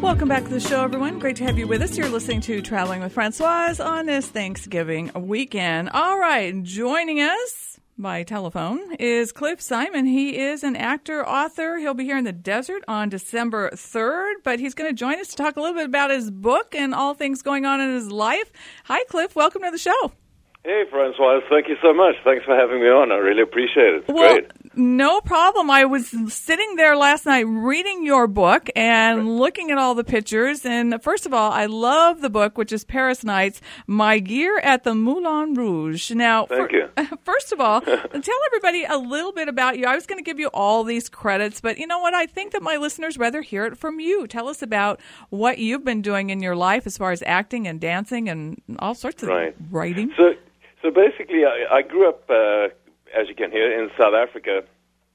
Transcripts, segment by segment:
Welcome back to the show, everyone. Great to have you with us. You're listening to Traveling with Francoise on this Thanksgiving weekend. All right, joining us by telephone is Cliff Simon. He is an actor, author. He'll be here in the desert on December 3rd, but he's going to join us to talk a little bit about his book and all things going on in his life. Hi, Cliff. Welcome to the show. Hey, Francoise. Thank you so much. Thanks for having me on. I really appreciate it. It's great. No problem. I was sitting there last night reading your book and looking at all the pictures. And first of all, I love the book, which is Paris Nights, My Year at the Moulin Rouge. Now, Thank you. First of all, tell everybody a little bit about you. I was going to give you all these credits, but you know what? I think that my listeners rather hear it from you. Tell us about what you've been doing in your life as far as acting and dancing and all sorts of writing. So basically, I grew up, as you can hear, in South Africa.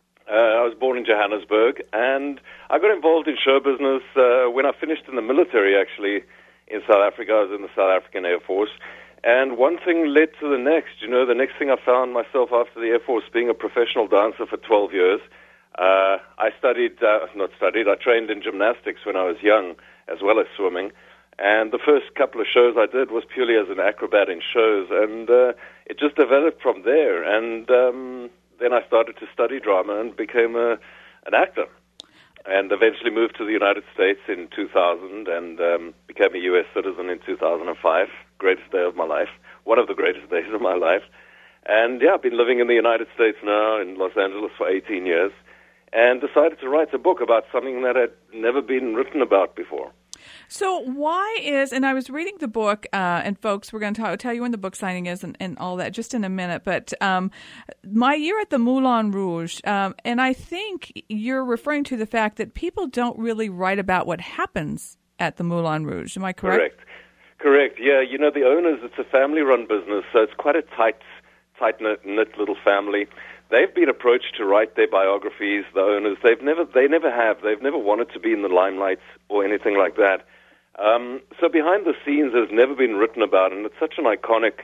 I was born in Johannesburg, and I got involved in show business when I finished in the military, actually, in South Africa. I was in the South African Air Force. And one thing led to the next. You know, the next thing I found myself after the Air Force being a professional dancer for 12 years. I trained in gymnastics when I was young, as well as swimming. And the first couple of shows I did was purely as an acrobat in shows, and it just developed from there. And then I started to study drama and became an actor, and eventually moved to the United States in 2000 and became a U.S. citizen in 2005. Greatest day of my life, one of the greatest days of my life. And yeah, I've been living in the United States now in Los Angeles for 18 years, and decided to write a book about something that had never been written about before. So why is, and I was reading the book, and folks, we're going to tell you when the book signing is and all that just in a minute, but My Year at the Moulin Rouge, and I think you're referring to the fact that people don't really write about what happens at the Moulin Rouge. Am I correct? Correct. Yeah, you know, the owners, it's a family-run business, so it's quite a tight-knit little family. They've been approached to write their biographies, the owners. They've never wanted to be in the limelight or anything like that. So behind the scenes has never been written about, and it's such an iconic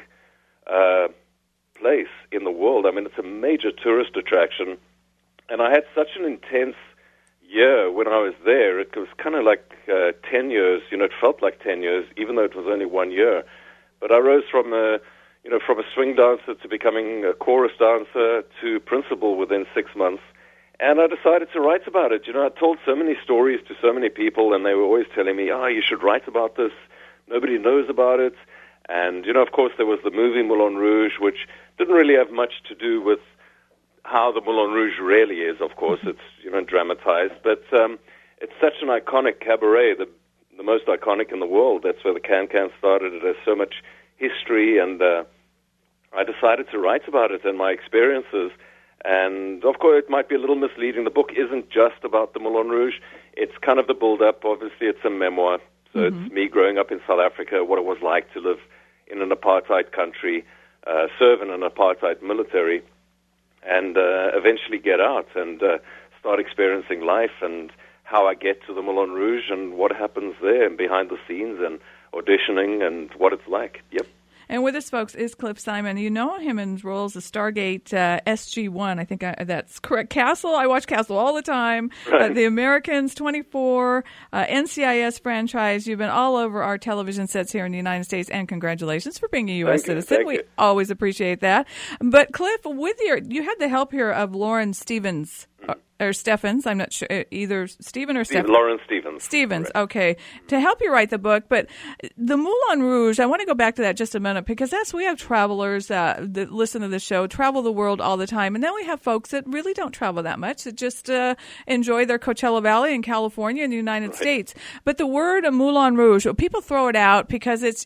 place in the world. I mean, it's a major tourist attraction. And I had such an intense year when I was there. It was kind of like 10 years. You know, it felt like 10 years, even though it was only 1 year. But I rose from a swing dancer to becoming a chorus dancer to principal within 6 months. And I decided to write about it. You know, I told so many stories to so many people, and they were always telling me, you should write about this. Nobody knows about it. And, you know, of course, there was the movie Moulin Rouge, which didn't really have much to do with how the Moulin Rouge really is, of course. It's, you know, dramatized. But it's such an iconic cabaret, the most iconic in the world. That's where the Can-Can started. It has so much history, and I decided to write about it and my experiences. And, of course, it might be a little misleading. The book isn't just about the Moulin Rouge. It's kind of the build-up. Obviously, it's a memoir. So It's me growing up in South Africa, what it was like to live in an apartheid country, serve in an apartheid military, and eventually get out and start experiencing life, and how I get to the Moulin Rouge and what happens there and behind the scenes and auditioning and what it's like. Yep. And with us, folks, is Cliff Simon. You know him in roles as Stargate SG-1. I think that's correct. Castle. I watch Castle all the time. Right. The Americans, 24, NCIS franchise. You've been all over our television sets here in the United States, and congratulations for being a U.S. citizen. Thank we you. always appreciate that. But Cliff, you had the help here of Lauren Stevens. Or Steffens, I'm not sure, either Stephen or Steffens. Lawrence Stevens. Stevens, Correct. okay, to help you write the book. But the Moulin Rouge, I want to go back to that just a minute, because we have travelers that listen to the show, travel the world all the time, and then we have folks that really don't travel that much, that just enjoy their Coachella Valley in California in the United States. But the word Moulin Rouge, people throw it out because it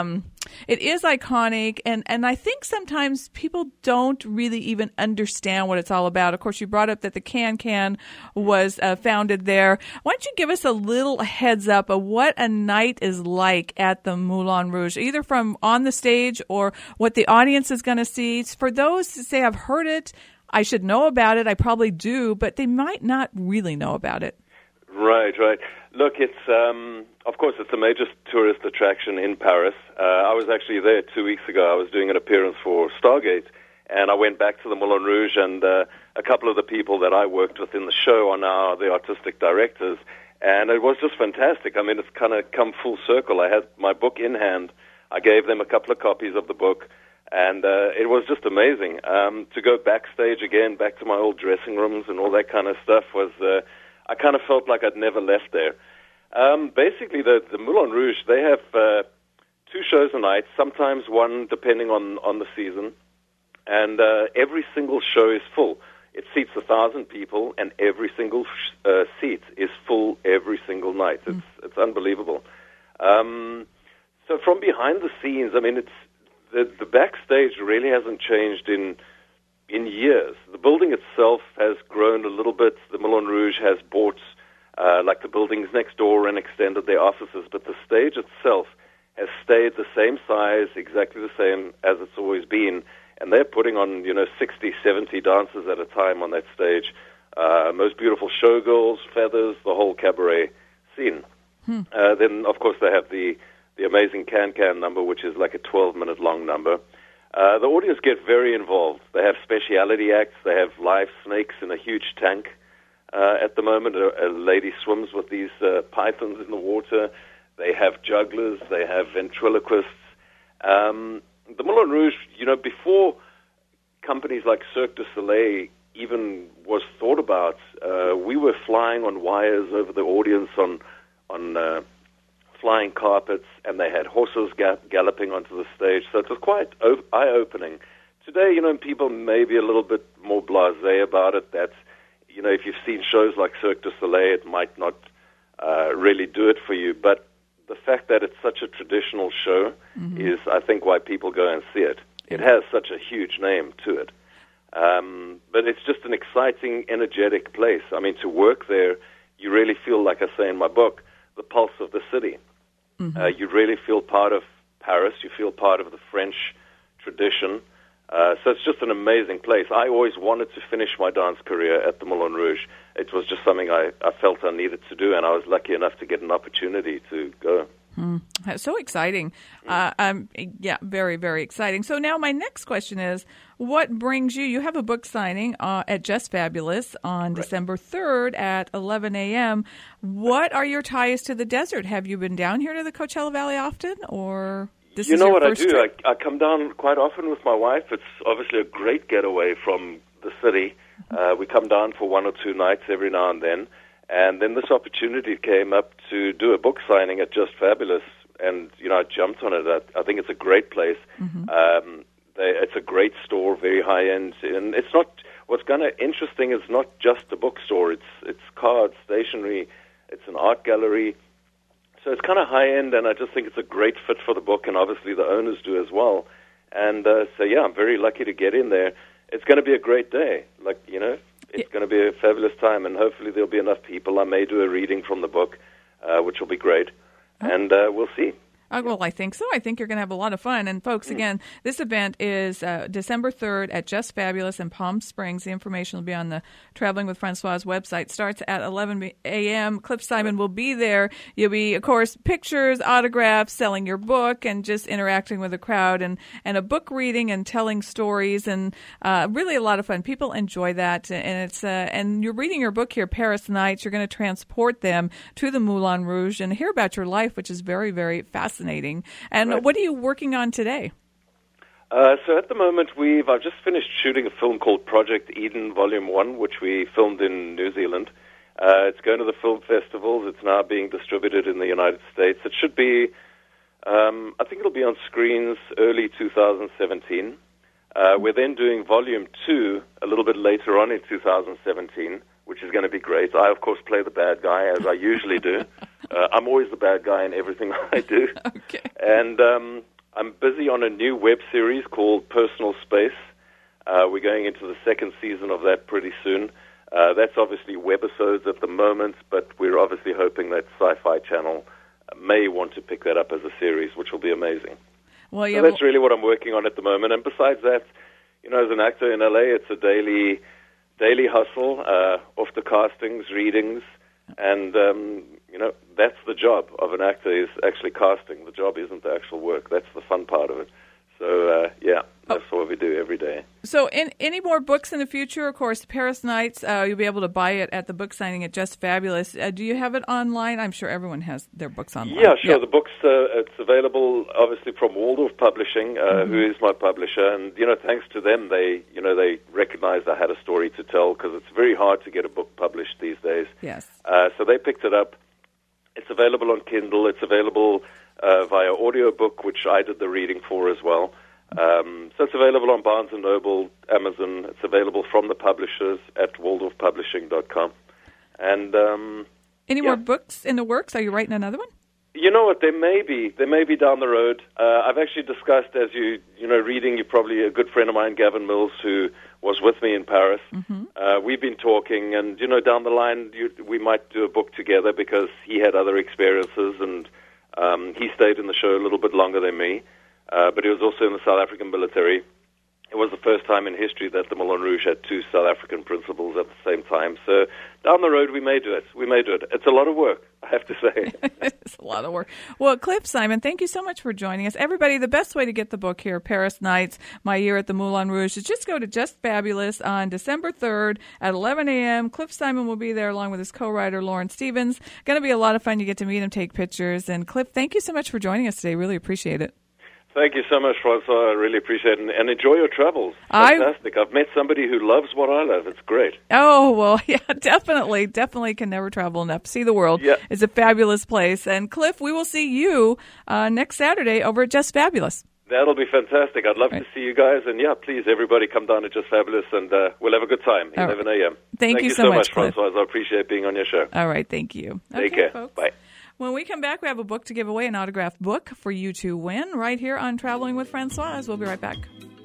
is iconic, and I think sometimes people don't really even understand what it's all about. Of course, you brought up that the Can was founded there. Why don't you give us a little heads up of what a night is like at the Moulin Rouge, either from on the stage or what the audience is going to see. For those who say, I've heard it, I should know about it, I probably do, but they might not really know about it. Right. Look, it's of course it's a major tourist attraction in Paris. I was actually there 2 weeks ago. I was doing an appearance for Stargate, and I went back to the Moulin Rouge, and a couple of the people that I worked with in the show are now the artistic directors, And it was just fantastic. I mean, it's kind of come full circle. I had my book in hand. I gave them a couple of copies of the book, and it was just amazing. To go backstage again, back to my old dressing rooms and all that kind of stuff was, I kind of felt like I'd never left there. Basically, the Moulin Rouge, they have 2 shows a night, sometimes one depending on the season, and every single show is full. It seats 1,000 people, and every single seat is full every single night. It's unbelievable. So from behind the scenes, I mean, it's the backstage really hasn't changed in years. The building itself has grown a little bit. The Moulin Rouge has bought like the buildings next door and extended their offices, but the stage itself has stayed the same size, exactly the same as it's always been. And they're putting on, 60, 70 dancers at a time on that stage. Most beautiful showgirls, feathers, the whole cabaret scene. Then, of course, they have the amazing Can-Can number, which is like a 12-minute long number. The audience get very involved. They have speciality acts. They have live snakes in a huge tank. At the moment, a lady swims with these pythons in the water. They have jugglers. They have ventriloquists. The Moulin Rouge, before companies like Cirque du Soleil even was thought about, we were flying on wires over the audience on flying carpets, and they had horses galloping onto the stage. So it was quite eye-opening. Today, people may be a little bit more blasé about it. That, if you've seen shows like Cirque du Soleil, it might not really do it for you. But the fact that it's such a traditional show is, I think, why people go and see it. It has such a huge name to it. But it's just an exciting, energetic place. I mean, to work there, you really feel, like I say in my book, the pulse of the city. You really feel part of Paris. You feel part of the French tradition. So it's just an amazing place. I always wanted to finish my dance career at the Moulin Rouge. It was just something I felt I needed to do, and I was lucky enough to get an opportunity to go. So exciting. Very, very exciting. So now my next question is, what brings you have a book signing at Just Fabulous on December 3rd at 11 a.m. What are your ties to the desert? Have you been down here to the Coachella Valley often, or this is your what first I do? trip? I come down quite often with my wife. It's obviously a great getaway from the city. We come down for 1 or 2 nights every now and then. And then this opportunity came up to do a book signing at Just Fabulous, and I jumped on it. I think it's a great place. It's a great store, very high end, and it's not. What's kind of interesting is not just a bookstore. It's cards, stationery, it's an art gallery. So it's kind of high end, and I just think it's a great fit for the book, and obviously the owners do as well. And I'm very lucky to get in there. It's going to be a great day, It's going to be a fabulous time, and hopefully there'll be enough people. I may do a reading from the book, which will be great, and we'll see. Well, I think so. I think you're going to have a lot of fun. And, folks, again, this event is December 3rd at Just Fabulous in Palm Springs. The information will be on the Traveling with Francois website. Starts at 11 a.m. Cliff Simon will be there. You'll be, of course, pictures, autographs, selling your book, and just interacting with the crowd, and a book reading and telling stories, and really a lot of fun. People enjoy that. And it's and you're reading your book here, Paris Nights. You're going to transport them to the Moulin Rouge and hear about your life, which is very, very fascinating. And what are you working on today? So at the moment, I've just finished shooting a film called Project Eden Volume 1, which we filmed in New Zealand. It's going to the film festivals. It's now being distributed in the United States. It should be, I think it'll be on screens early 2017. We're then doing Volume 2 a little bit later on in 2017, which is going to be great. I, of course, play the bad guy, as I usually do. I'm always the bad guy in everything I do. Okay. And I'm busy on a new web series called Personal Space. We're going into the 2nd season of that pretty soon. That's obviously webisodes at the moment, but we're obviously hoping that Sci-Fi Channel may want to pick that up as a series, which will be amazing. Well, so that's really what I'm working on at the moment. And besides that, as an actor in LA, it's a daily hustle, off the castings, readings, and, that's the job of an actor, is actually casting. The job isn't the actual work. That's the fun part of it. So, that's what we do every day. So any more books in the future? Of course, Paris Nights, you'll be able to buy it at the book signing at Just Fabulous. Do you have it online? I'm sure everyone has their books online. Yeah, sure. The book's it's available, obviously, from Waldorf Publishing, who is my publisher. And, thanks to them, they recognized I had a story to tell, because it's very hard to get a book published these days. Yes. So they picked it up. It's available on Kindle. It's available via audiobook, which I did the reading for as well. So it's available on Barnes & Noble, Amazon. It's available from the publishers at waldorfpublishing.com. And any more books in the works? Are you writing another one? You know what? There may be down the road. I've actually discussed, as reading. You're probably a good friend of mine, Gavin Mills, who was with me in Paris. Mm-hmm. We've been talking, and down the line, we might do a book together, because he had other experiences, and he stayed in the show a little bit longer than me. But he was also in the South African military. It was the first time in history that the Moulin Rouge had two South African principals at the same time. So down the road, we may do it. It's a lot of work, I have to say. It's a lot of work. Well, Cliff Simon, thank you so much for joining us. Everybody, the best way to get the book here, Paris Nights, My Year at the Moulin Rouge, is just go to Just Fabulous on December 3rd at 11 a.m. Cliff Simon will be there along with his co-writer, Lauren Stevens. Going to be a lot of fun. You get to meet him, take pictures. And Cliff, thank you so much for joining us today. Really appreciate it. Thank you so much, Francois. I really appreciate it. And enjoy your travels. Fantastic. I've met somebody who loves what I love. It's great. Oh, well, yeah, definitely. Definitely can never travel enough. See the world. Yeah. It's a fabulous place. And, Cliff, we will see you next Saturday over at Just Fabulous. That'll be fantastic. I'd love to see you guys. And, please, everybody come down to Just Fabulous, and we'll have a good time. 11 a.m. Thank you so much, Francois. I appreciate being on your show. All right. Thank you. Take care. Folks. Bye. When we come back, we have a book to give away, an autographed book for you to win right here on Traveling with Francoise. We'll be right back.